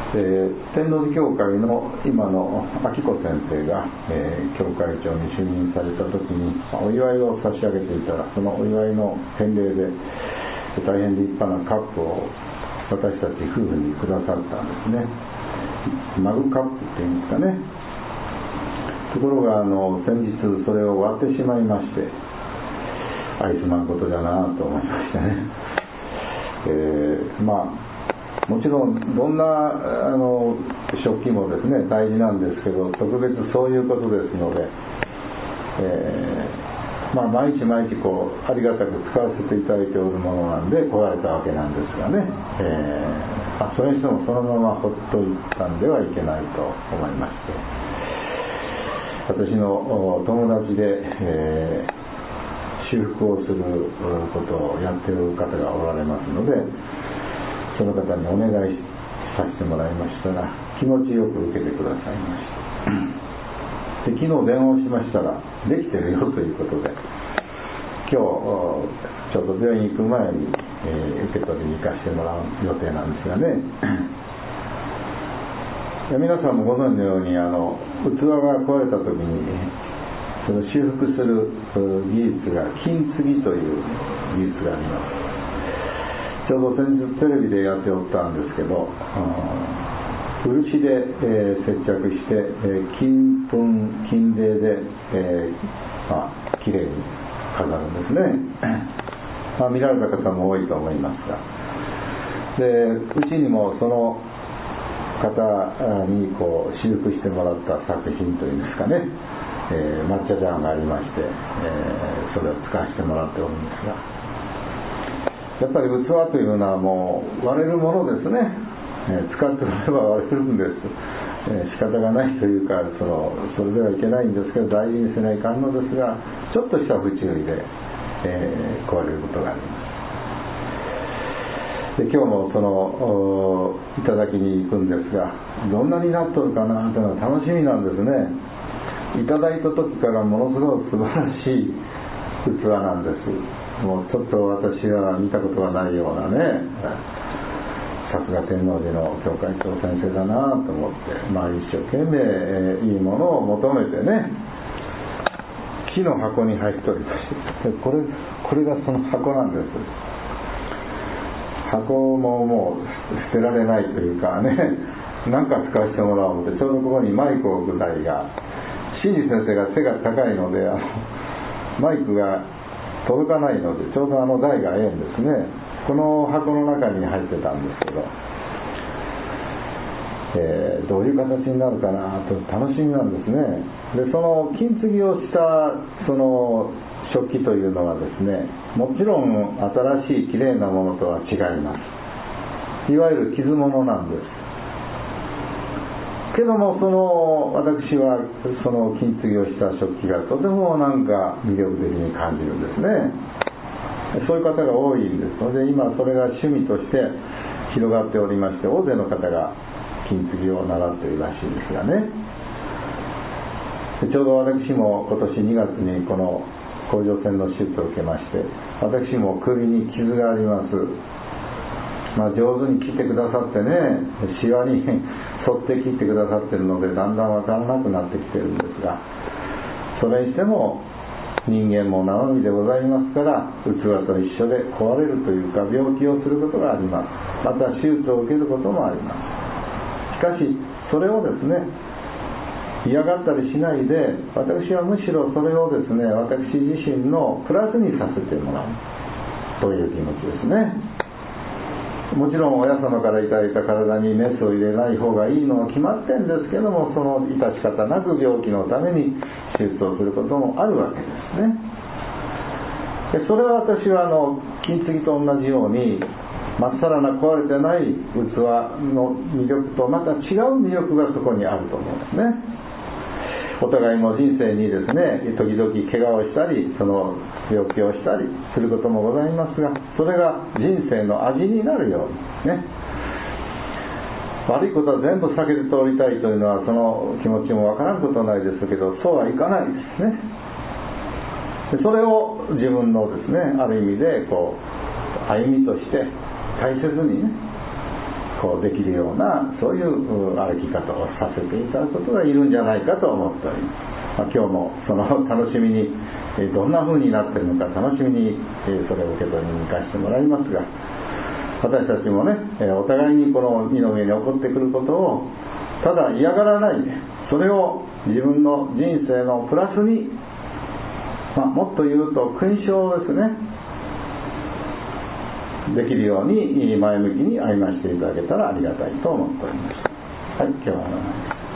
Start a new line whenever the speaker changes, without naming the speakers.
天王寺教会の今の明子先生が、教会長に就任された時に、お祝いを差し上げていたら、そのお祝いの返礼で大変立派なカップを私たち夫婦にくださったんですね。マグカップっていうんですかね。ところが先日それを割ってしまいまして、愛すまんことだなと思いましたね。もちろんどんな食器もですね大事なんですけど、特別そういうことですので、毎日毎日ありがたく使わせていただいておるものなんで壊れたわけなんですがね、それにしてもそのままほっといたんではいけないと思いまして、私の友達で、修復をすることをやっている方がおられますので、その方にお願いさせてもらいましたら、気持ちよく受けてくださいました。で、昨日電話をしましたら、できてるよということで、今日ちょっと病院に行く前に、受け取りに行かせてもらう予定なんですがね。皆さんもご存知のように器が壊れた時にその修復する技術が金継ぎという技術があります。ちょうど先日テレビでやっておったんですけど、漆で、接着して、金粉金泥で、きれいに飾るんですね。見られた方も多いと思いますが、でうちにもその方に修復してもらった作品というんですかね、抹茶ジャーがありまして、それを使わせてもらっておるんですが、やっぱり器というのはもう割れるものですね。使っておれば割れるんです。仕方がないというか、それではいけないんですけど、大事にせないかんのですが、ちょっとした不注意で、壊れることがあります。で今日もいただきに行くんですが、どんなになっとるかなというのは楽しみなんですね。いただいた時からものすごく素晴らしい器なんです。もうちょっと私は見たことがないようなね、さすが天王寺の教会長先生だなと思って、一生懸命、いいものを求めてね、木の箱に入っておりまして、これがその箱なんです。箱ももう捨てられないというかね、何か使わせてもらおうと思って、ちょうどここにマイクを置く台が、新次先生が背が高いのでマイクが届かないので、ちょうど台がええんですね。この箱の中に入ってたんですけど、どういう形になるかなと楽しみなんですね。でその金継ぎをしたその食器というのはですね、もちろん新しいきれいなものとは違います。いわゆる傷物なんです。けども私はその金継ぎをした食器がとても魅力的に感じるんですね。そういう方が多いんですので、今それが趣味として広がっておりまして、大勢の方が金継ぎを習っているらしいですがね。ちょうど私も今年2月にこの甲状腺の手術を受けまして、私も首に傷があります。上手に切ってくださってね、シワに沿って切ってくださっているので、だんだん分からなくなってきているんですが、それにしても人間も生身でございますから、器と一緒で壊れるというか、病気をすることがあります。また手術を受けることもあります。しかしそれをですね、嫌がったりしないで、私はむしろそれをですね、私自身のプラスにさせてもらうという気持ちですね。もちろん親様からいただいた体にメスを入れない方がいいのは決まってんですけども、その致し方なく病気のために手術をすることもあるわけですね。でそれは私は金継ぎと同じように、まっさらな壊れてない器の魅力とまた違う魅力がそこにあると思うんですね。お互いの人生にですね、時々怪我をしたり、その病気をしたりすることもございますが、それが人生の味になるようにね、悪いことは全部避けて通りたいというのは、その気持ちもわからんことないですけど、そうはいかないですね。でそれを自分のですね、ある意味で歩みとして大切にね、 こうできるようなそういう歩き方をさせていただくことがいるんじゃないかと思っております。今日もその楽しみにどんな風になっているのか楽しみにそれを受け取りに行かせてもらいますが、私たちもねお互いにこの身の上に起こってくることをただ嫌がらないで、それを自分の人生のプラスに、もっと言うと勲章ですね、できるように前向きに歩ませていただけたらありがたいと思っております。はい、今日は